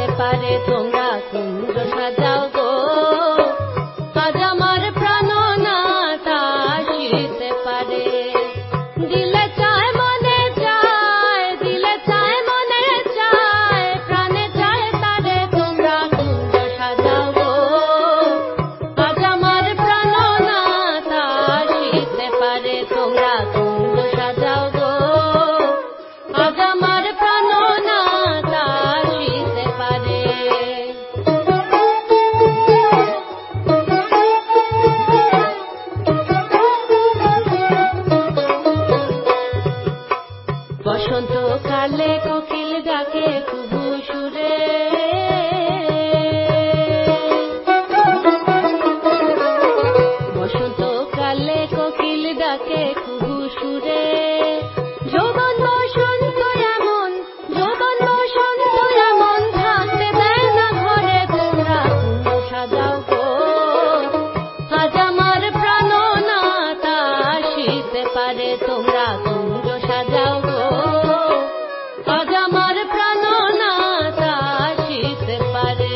আসিতে পারে তোমরা কুঞ্জ সাজাও গো, আজ আমার প্রাণনাথ আসিতে পারে। দিলে চায় মনে চায়, দিলে চায় মনে চায়, প্রাণে চায় তারে তোমরা কুঞ্জ সাজাও গো, আজ আমার প্রাণনাথ আসিতে পারে তোমরা কুঞ্জ সাজাও গো, আজ আমার প্রাণনাথ আসিতে পারে। বসন্ত কালে কোকিল ডাকে কুহু সুরে, বসন্ত কালে কোকিল ডাকে কুহু সুরে, যৌবন বসন্ত এমন, যৌবন বসন্ত এমন, থাকতে দেয় না ঘরে তোমরা কুঞ্জ সাজাও গো, আজ আমার প্রাণনাথ আসিতে পারে তোমরা কুঞ্জ সাজাও গো, আজ আমার প্রাণনাথ আসিতে পারে।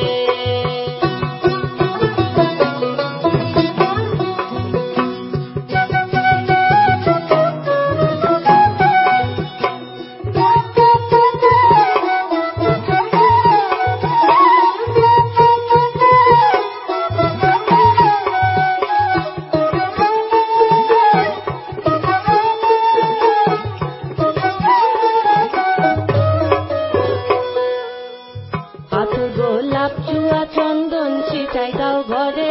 আতর গোলাপ চুয়া চন্দন ছিটাই দাও ঘরে,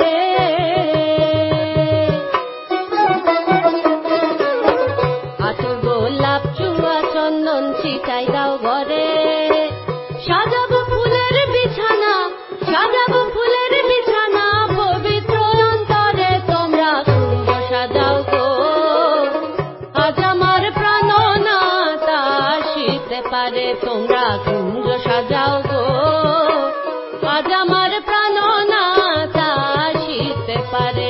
আতর গোলাপ চুয়া চন্দন ছিটাই দাও ঘরে, সাজাবো ফুলের বিছানা, সাজাবো ফুলের বিছানা, পবিত্র অন্তরে তোমরা কুঞ্জ সাজাও গো, আজ আমার প্রাণনাথ আসিতে পারে তোমরা কুঞ্জ সাজাও গো, আজ আমার প্রাণনাথ আসিতে পারে।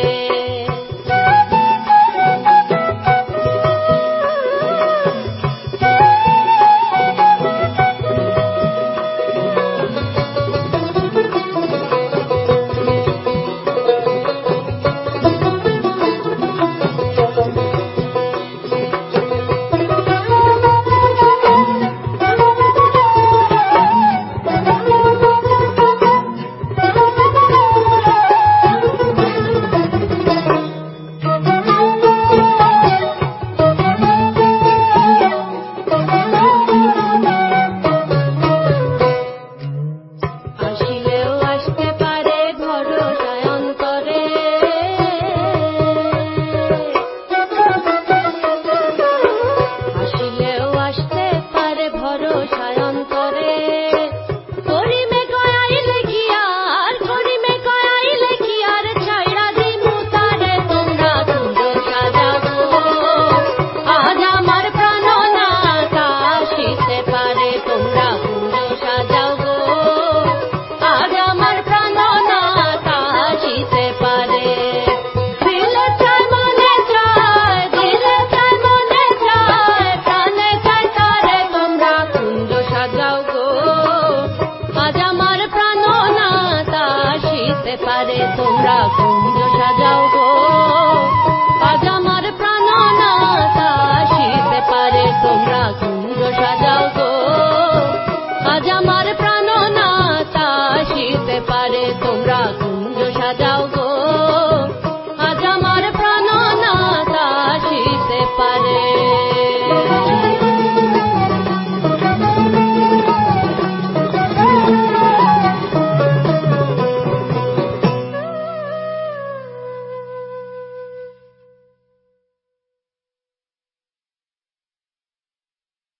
আসিলেও আসতে পারে ভরসায় অন্তরে, আসিলেও আসতে পারে ভরসায় অন্তরে, করিমে কয়াইলে কি আর, করিমে কয়াইলে কি আর, ছাইড়া দিমু তারে তোমরা কুঞ্জ সাজাও গো, আজ আমার প্রাণনাথ আসিতে পারে তোমরা কুঞ্জ সাজাও গো, আজ আমার প্রাণনাথ আসিতে পারে। দিলে চায় মনে চায়, দিলে চায় মনে চায়, প্রাণে চায় তারে তোমরা কুঞ্জ সাজাও গো, আজ আমার প্রাণনাথ আসিতে পারে তোমরা